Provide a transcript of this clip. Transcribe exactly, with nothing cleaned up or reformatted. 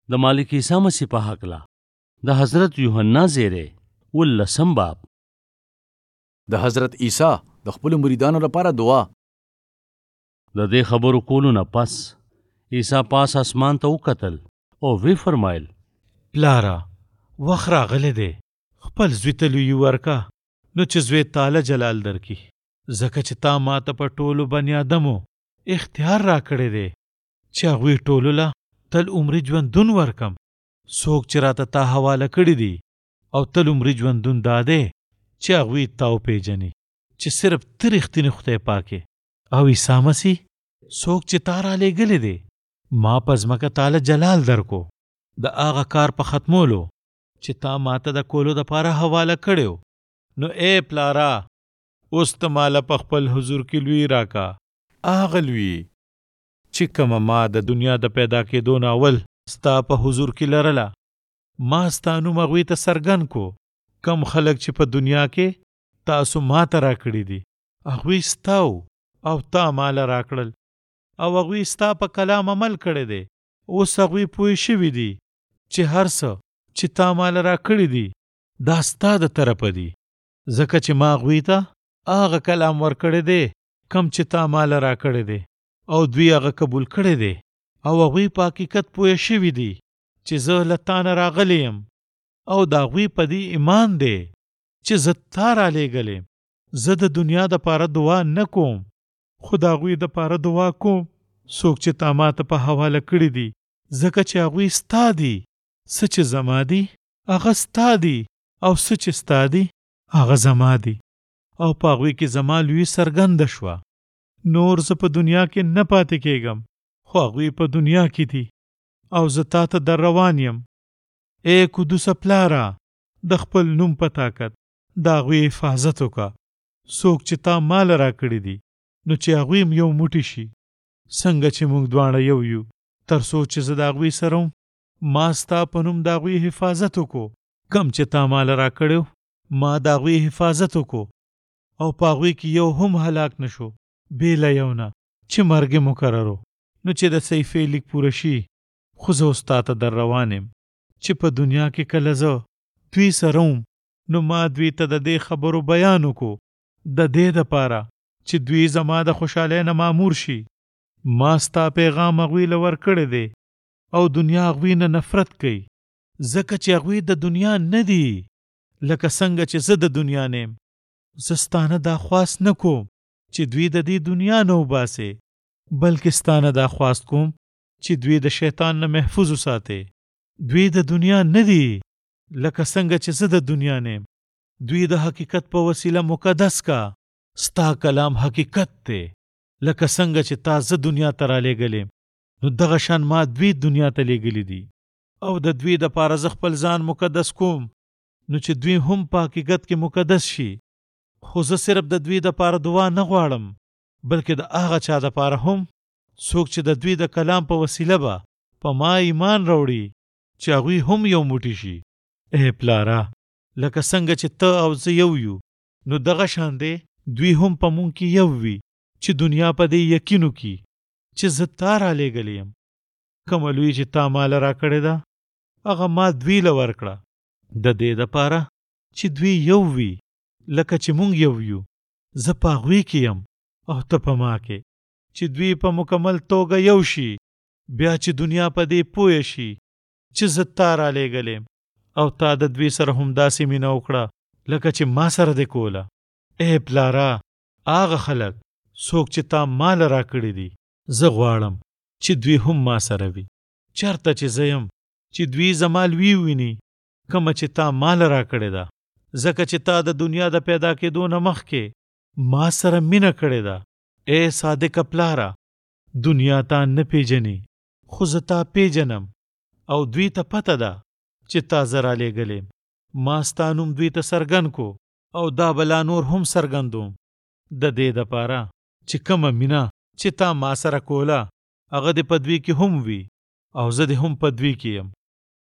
د مالک عیسی مسیح په هکله د حضرت یوحنا زیری ولسم باب. د حضرت عیسی د خپل مریدانو لپاره دعا. د دې خبرو کولو نه پس عیسی پاس اسمان ته وکتل او وی فرمایل: پلاره، وخت راغلی دی، خپل زوی ته لویي ورکه، نو چې زوی تعالی جلال درکي، ځکه چې تا ما ته په ټولو بني ادمو اختیار راکړی دی چې هغوی ټولو له تل عمري ژوندون ورکم. څوک چې راته تا حواله کړي دي او تل عمري ژوندون دا دی چې هغوی تا وپېژني چې صرف ته رښتینی خدای پاک یې او عیسی مسیح څوک چې تا رالیږلی دی. ما په ځمکه تاله جلال درکو د هغه کار په ختمولو چې تا ماته د کولو دپاره حواله کړیو. نو ای پلارا، اوس ته ماله په خپل حضور کې لوی راکا، هغه لوی چې کومه ما د دنیا د پیدا کېدو نه اول ستا په حضور کې لرله. ما ستا نوم هغوی ته څرګند کو. کم خلک چې په دنیا کې تاسو ما ته راکړي دي، هغوی ستا او تا ماله راکړل، او هغوی ستا په کلام عمل کړی دی. اوس هغوی پوه شوي دي چې هر څه چې تا ماله راکړي دي دا ستا د طرفه دي، ځکه چې ما هغوی ته هغه کلام ورکړی دی کم چې تا ماله راکړی دی، او دوی هغه قبول کړی دی، او هغوی په حقیقت پوه شوي دي چې زه له تا نه راغلی یم، او د هغوی په دې ایمان دی چې زه تا رالیږلی یم. زه د دنیا دپاره دعا نه کوم، خو د هغوی دپاره دعا کوم څوک چې تا ماته په حواله کړي دي، ځکه چې هغوی ستا دي. څه چې زما دي هغه ستا دي، او څه چې ستا دي هغه زما دي، او په هغوی کې زما لوی څرګنده شوه. نور زه په دنیا کې نه پاتې کېږم، خو هغوی په دنیا کې دي، او زه تا ته در روان یم. ای قدوسه پلاره، د خپل نوم په طاقت د هغوی حفاظت وکړه، څوک چې تا ماله راکړي دي، نو چې هغوی هم یو موټی شي څنګه چې موږ دواړه یو یو. تر څو چې زه د هغوی سره وم، ما ستا په نوم د هغوی حفاظت وکړو. کم چې تا ماله راکړیو ما د هغوی حفاظت وکړو، او په هغوی کې یو هم هلاک نه شو بې له یو نه چې مرګ یې مقررو. نو چې د صحیفې لیک پوره شي، خو زه اوس تا ته در روان یم چې په دنیا کې کله زه دوی سره وم، نو ما دوی ته د دې خبرو بیان وکړو، د دې دپاره چې دوی زما د خوشحالۍ نه مامور شي. ما ستا پیغام هغوی له ورکړی دی، او دنیا هغوی نه نفرت کوي، ځکه چې هغوی د دنیا نه دي لکه څنګه چې زه د دنیا نه یم. زه ستانه دا خواست نه کوم چې دوی د دې دنیا نه وباسې، بلکې ستانه دا خواست کوم چې دوی د شیطان نه محفوظ وساتې. دوی د دنیا نه دي لکه څنګه چې زه د دنیا نه یم. دوی د حقیقت په وسیله مقدس کا. ستا کلام حقیقت دی، لکه څنګه چې تا زه دنیا ته رالیږلی، نو دغه شان ما دوی دنیا ته لیږلي دي، او د دوی دپاره زه خپل ځان مقدس کوم، نو چې دوی هم په حقیقت کې مقدس شي. خو زه صرف د دوی دپاره دعا نه غواړم، بلکې د هغه چا دپاره هم څوک چې د دوی د کلام په وسیله به په ما ایمان راوړي، چې هغوی هم یو موټی شي. ای پلاره، لکه څنګه چې ته او زه یو یو، نو دغه شان دی دوی هم په مونږ کې یو وي، چې دنیا په دې یقین وکړي چې زه تا رالیږلی یم. کومه لوی چې تا ماله راکړې ده هغه ما دوی له ورکړه، د دې دپاره چې دوی یو وي لکه چې مونږ یو یو. زه په هغوی کې یم او ته په ما کې، چې دوی په مکمل توګه یو شي، بیا چې دنیا په دې پوه شي چې زه تا رالیږلی یم، او تا د دوی سره هم داسې مینه وکړه لکه چې ما سره دې کوله. ای پلاره، هغه خلک څوک چې تا ماله راکړي دي، زه غواړم چې دوی هم ما سره وي چېرته چې زه یم، چې دوی زما لوی ویني کومه چې تا ماله راکړې ده، ځکه چې تا د دنیا د پیدا کېدو نه مخکې ما سره مینه کړې ده. ای صادقه پلاره، دنیا تا نه پیژني، خو زه تا پیژنم، او دوی ته پته ده چې تا زه رالیږلی یم. ما ستا نوم دوی ته څرګند کو، او دا بلا نور هم څرګندوم، د دې دپاره چې کومه مینه چې تا ما سره کوله هغه دې په دوی کې هم وي، او زه دې هم په دوی کې یم.